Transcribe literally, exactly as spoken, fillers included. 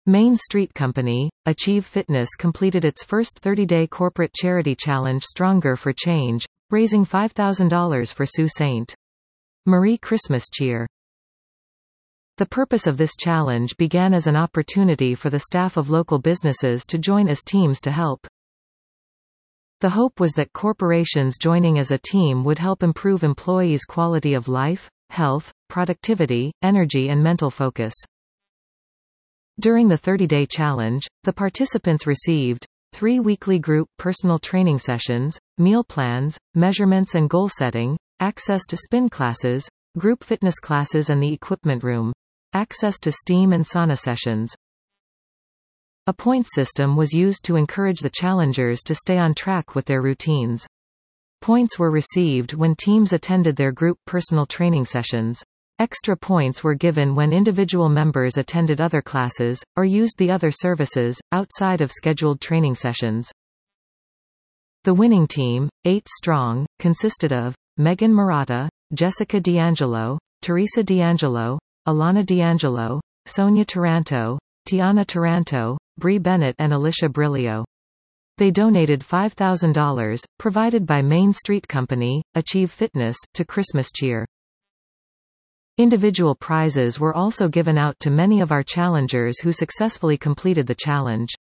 Main Street Company, Achieve Fitness completed its first thirty-day corporate charity challenge Stronger for Change, raising five thousand dollars for Sault Ste. Marie Christmas cheer. The purpose of this challenge began as an opportunity for the staff of local businesses to join as teams to help. The hope was that corporations joining as a team would help improve employees' quality of life, health, productivity, energy and mental focus. During the thirty-day challenge, the participants received three weekly group personal training sessions, meal plans, measurements and goal setting, access to spin classes, group fitness classes and the equipment room, access to steam and sauna sessions. A points system was used to encourage the challengers to stay on track with their routines. Points were received when teams attended their group personal training sessions. Extra points were given when individual members attended other classes, or used the other services, outside of scheduled training sessions. The winning team, eight strong, consisted of Megan Murata, Jessica D'Angelo, Teresa D'Angelo, Alana D'Angelo, Sonia Taranto, Tiana Taranto, Bree Bennett and Alicia Brilio. They donated five thousand dollars, provided by Main Street Company, Achieve Fitness, to Christmas cheer. Individual prizes were also given out to many of our challengers who successfully completed the challenge.